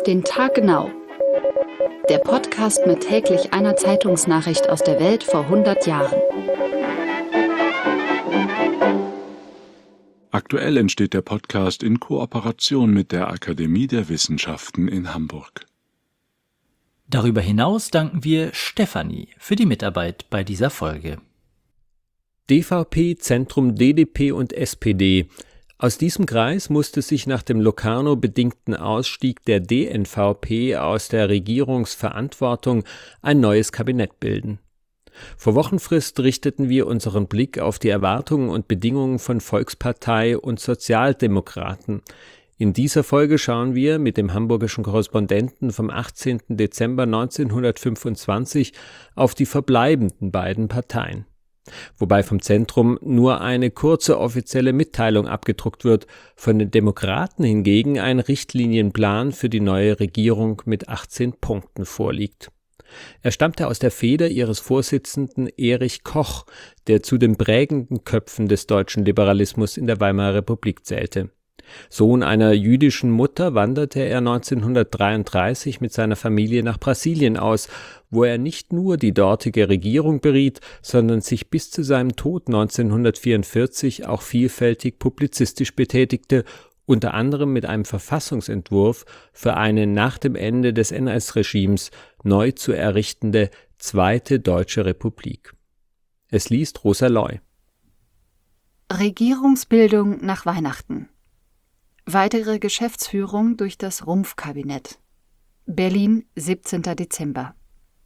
Auf den Tag genau. Der Podcast mit täglich einer Zeitungsnachricht aus der Welt vor 100 Jahren. Aktuell entsteht der Podcast in Kooperation mit der Akademie der Wissenschaften in Hamburg. Darüber hinaus danken wir Stefanie für die Mitarbeit bei dieser Folge. DVP, Zentrum DDP und SPD. Aus diesem Kreis musste sich nach dem Locarno-bedingten Ausstieg der DNVP aus der Regierungsverantwortung ein neues Kabinett bilden. Vor Wochenfrist richteten wir unseren Blick auf die Erwartungen und Bedingungen von Volkspartei und Sozialdemokraten. In dieser Folge schauen wir mit dem hamburgischen Korrespondenten vom 18. Dezember 1925 auf die verbleibenden beiden Parteien. Wobei vom Zentrum nur eine kurze offizielle Mitteilung abgedruckt wird, von den Demokraten hingegen ein Richtlinienplan für die neue Regierung mit 18 Punkten vorliegt. Er stammte aus der Feder ihres Vorsitzenden Erich Koch, der zu den prägenden Köpfen des deutschen Liberalismus in der Weimarer Republik zählte. Sohn einer jüdischen Mutter wanderte er 1933 mit seiner Familie nach Brasilien aus, wo er nicht nur die dortige Regierung beriet, sondern sich bis zu seinem Tod 1944 auch vielfältig publizistisch betätigte, unter anderem mit einem Verfassungsentwurf für eine nach dem Ende des NS-Regimes neu zu errichtende Zweite Deutsche Republik. Es liest Rosa Loy. Regierungsbildung nach Weihnachten. Weitere Geschäftsführung durch das Rumpfkabinett. Berlin, 17. Dezember.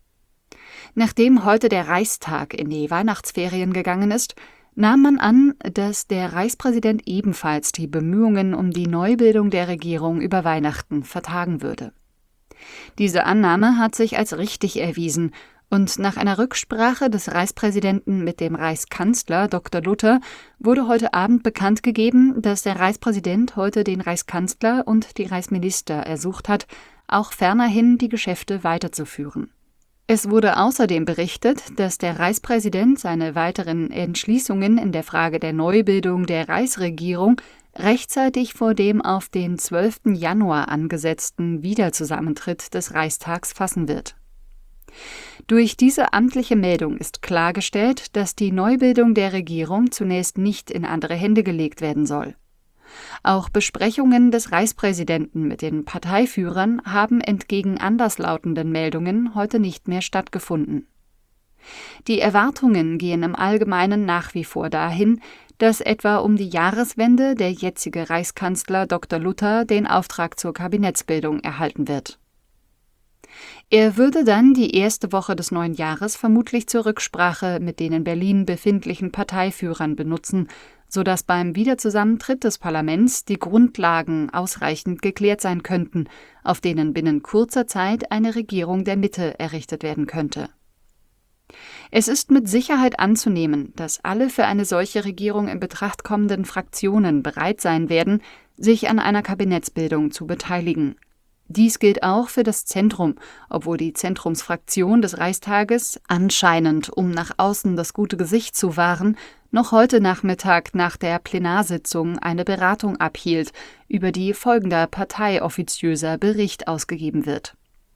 Nachdem heute der Reichstag in die Weihnachtsferien gegangen ist, nahm man an, dass der Reichspräsident ebenfalls die Bemühungen um die Neubildung der Regierung über Weihnachten vertagen würde. Diese Annahme hat sich als richtig erwiesen und nach einer Rücksprache des Reichspräsidenten mit dem Reichskanzler Dr. Luther wurde heute Abend bekannt gegeben, dass der Reichspräsident heute den Reichskanzler und die Reichsminister ersucht hat, auch fernerhin die Geschäfte weiterzuführen. Es wurde außerdem berichtet, dass der Reichspräsident seine weiteren Entschließungen in der Frage der Neubildung der Reichsregierung rechtzeitig vor dem auf den 12. Januar angesetzten Wiederzusammentritt des Reichstags fassen wird. Durch diese amtliche Meldung ist klargestellt, dass die Neubildung der Regierung zunächst nicht in andere Hände gelegt werden soll. Auch Besprechungen des Reichspräsidenten mit den Parteiführern haben entgegen anderslautenden Meldungen heute nicht mehr stattgefunden. Die Erwartungen gehen im Allgemeinen nach wie vor dahin, dass etwa um die Jahreswende der jetzige Reichskanzler Dr. Luther den Auftrag zur Kabinettsbildung erhalten wird. Er würde dann die erste Woche des neuen Jahres vermutlich zur Rücksprache mit den in Berlin befindlichen Parteiführern benutzen, sodass beim Wiederzusammentritt des Parlaments die Grundlagen ausreichend geklärt sein könnten, auf denen binnen kurzer Zeit eine Regierung der Mitte errichtet werden könnte. Es ist mit Sicherheit anzunehmen, dass alle für eine solche Regierung in Betracht kommenden Fraktionen bereit sein werden, sich an einer Kabinettsbildung zu beteiligen. Dies gilt auch für das Zentrum, obwohl die Zentrumsfraktion des Reichstages, anscheinend um nach außen das gute Gesicht zu wahren, noch heute Nachmittag nach der Plenarsitzung eine Beratung abhielt, über die folgender parteioffiziöser Bericht ausgegeben wird.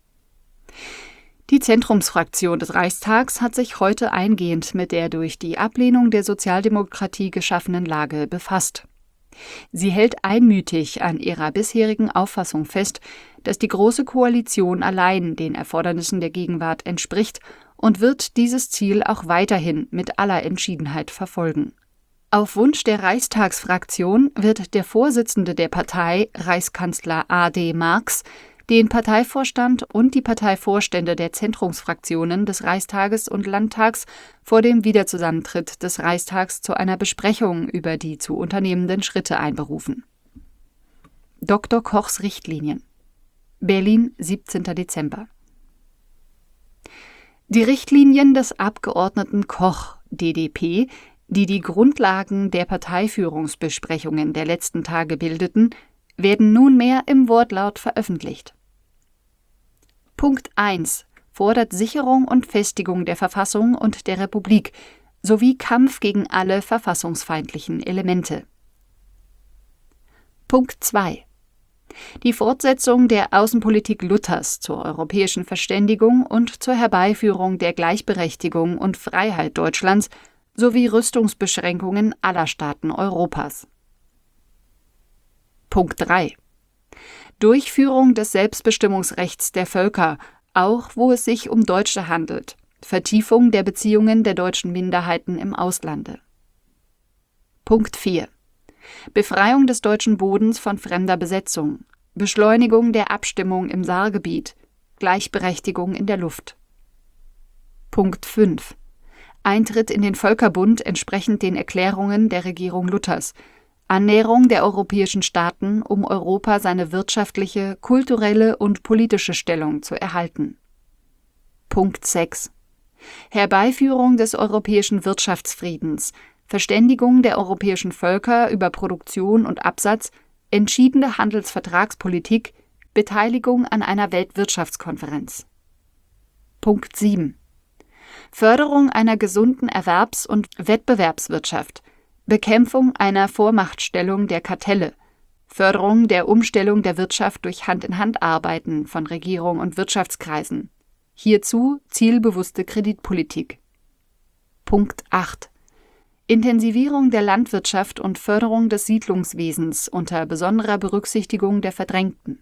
Die Zentrumsfraktion des Reichstags hat sich heute eingehend mit der durch die Ablehnung der Sozialdemokratie geschaffenen Lage befasst. Sie hält einmütig an ihrer bisherigen Auffassung fest, dass die Große Koalition allein den Erfordernissen der Gegenwart entspricht und wird dieses Ziel auch weiterhin mit aller Entschiedenheit verfolgen. Auf Wunsch der Reichstagsfraktion wird der Vorsitzende der Partei, Reichskanzler A.D. Marx, den Parteivorstand und die Parteivorstände der Zentrumsfraktionen des Reichstages und Landtags vor dem Wiederzusammentritt des Reichstags zu einer Besprechung über die zu unternehmenden Schritte einberufen. Dr. Kochs Richtlinien. Berlin, 17. Dezember. Die Richtlinien des Abgeordneten Koch, DDP, die die Grundlagen der Parteiführungsbesprechungen der letzten Tage bildeten, werden nunmehr im Wortlaut veröffentlicht. Punkt 1 fordert Sicherung und Festigung der Verfassung und der Republik sowie Kampf gegen alle verfassungsfeindlichen Elemente. Punkt 2 Die Fortsetzung der Außenpolitik Luthers zur europäischen Verständigung und zur Herbeiführung der Gleichberechtigung und Freiheit Deutschlands sowie Rüstungsbeschränkungen aller Staaten Europas. Punkt 3. Durchführung des Selbstbestimmungsrechts der Völker, auch wo es sich um Deutsche handelt. Vertiefung der Beziehungen der deutschen Minderheiten im Auslande. Punkt 4. Befreiung des deutschen Bodens von fremder Besetzung. Beschleunigung der Abstimmung im Saargebiet. Gleichberechtigung in der Luft. Punkt 5. Eintritt in den Völkerbund entsprechend den Erklärungen der Regierung Luthers. Annäherung der europäischen Staaten, um Europa seine wirtschaftliche, kulturelle und politische Stellung zu erhalten. Punkt 6. Herbeiführung des europäischen Wirtschaftsfriedens, Verständigung der europäischen Völker über Produktion und Absatz, entschiedene Handelsvertragspolitik, Beteiligung an einer Weltwirtschaftskonferenz. Punkt 7. Förderung einer gesunden Erwerbs- und Wettbewerbswirtschaft, Bekämpfung einer Vormachtstellung der Kartelle, Förderung der Umstellung der Wirtschaft durch Hand-in-Hand-Arbeiten von Regierung und Wirtschaftskreisen. Hierzu zielbewusste Kreditpolitik. Punkt 8. Intensivierung der Landwirtschaft und Förderung des Siedlungswesens unter besonderer Berücksichtigung der Verdrängten.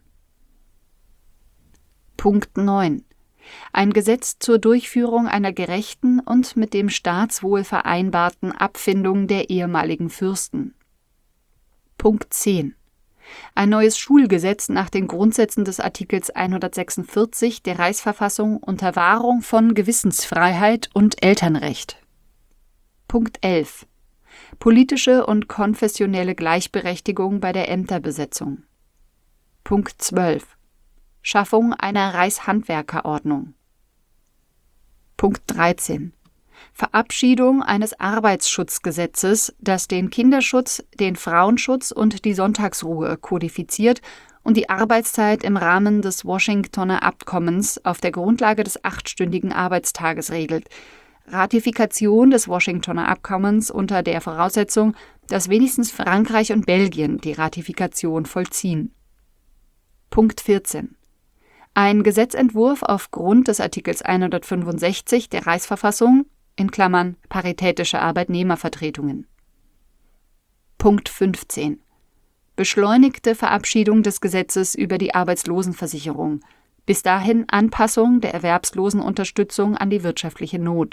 Punkt 9. Ein Gesetz zur Durchführung einer gerechten und mit dem Staatswohl vereinbarten Abfindung der ehemaligen Fürsten. Punkt 10. Ein neues Schulgesetz nach den Grundsätzen des Artikels 146 der Reichsverfassung unter Wahrung von Gewissensfreiheit und Elternrecht. Punkt 11. Politische und konfessionelle Gleichberechtigung bei der Ämterbesetzung. Punkt 12. Schaffung einer Reichshandwerkerordnung. Punkt 13. Verabschiedung eines Arbeitsschutzgesetzes, das den Kinderschutz, den Frauenschutz und die Sonntagsruhe kodifiziert und die Arbeitszeit im Rahmen des Washingtoner Abkommens auf der Grundlage des 8-stündigen Arbeitstages regelt. Ratifikation des Washingtoner Abkommens unter der Voraussetzung, dass wenigstens Frankreich und Belgien die Ratifikation vollziehen. Punkt 14. Ein Gesetzentwurf aufgrund des Artikels 165 der Reichsverfassung in Klammern paritätische Arbeitnehmervertretungen. Punkt 15. Beschleunigte Verabschiedung des Gesetzes über die Arbeitslosenversicherung. Bis dahin Anpassung der Erwerbslosenunterstützung an die wirtschaftliche Not.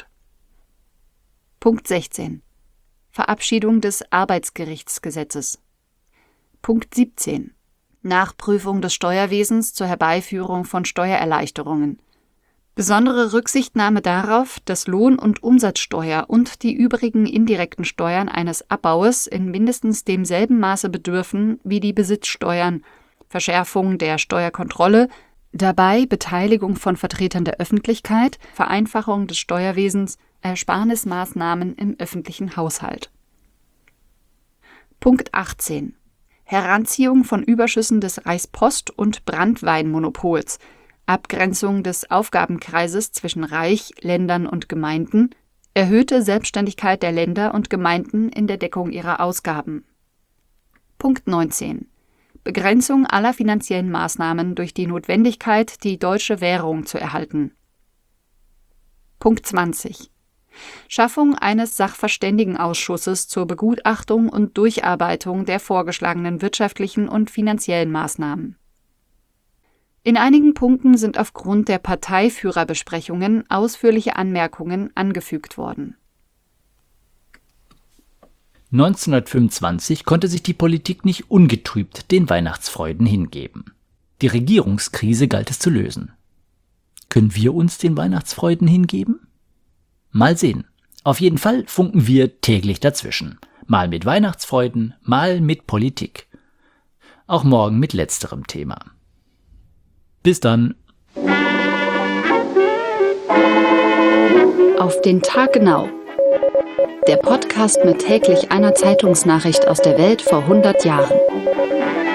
Punkt 16. Verabschiedung des Arbeitsgerichtsgesetzes. Punkt 17. Nachprüfung des Steuerwesens zur Herbeiführung von Steuererleichterungen. Besondere Rücksichtnahme darauf, dass Lohn- und Umsatzsteuer und die übrigen indirekten Steuern eines Abbaues in mindestens demselben Maße bedürfen wie die Besitzsteuern, Verschärfung der Steuerkontrolle, dabei Beteiligung von Vertretern der Öffentlichkeit, Vereinfachung des Steuerwesens, Ersparnismaßnahmen im öffentlichen Haushalt. Punkt 18. Heranziehung von Überschüssen des Reichspost- und Branntweinmonopols, Abgrenzung des Aufgabenkreises zwischen Reich, Ländern und Gemeinden, erhöhte Selbstständigkeit der Länder und Gemeinden in der Deckung ihrer Ausgaben. Punkt 19. Begrenzung aller finanziellen Maßnahmen durch die Notwendigkeit, die deutsche Währung zu erhalten. Punkt 20. Schaffung eines Sachverständigenausschusses zur Begutachtung und Durcharbeitung der vorgeschlagenen wirtschaftlichen und finanziellen Maßnahmen. In einigen Punkten sind aufgrund der Parteiführerbesprechungen ausführliche Anmerkungen angefügt worden. 1925 konnte sich die Politik nicht ungetrübt den Weihnachtsfreuden hingeben. Die Regierungskrise galt es zu lösen. Können wir uns den Weihnachtsfreuden hingeben? Mal sehen. Auf jeden Fall funken wir täglich dazwischen. Mal mit Weihnachtsfreuden, mal mit Politik. Auch morgen mit letzterem Thema. Bis dann. Auf den Tag genau. Der Podcast mit täglich einer Zeitungsnachricht aus der Welt vor 100 Jahren.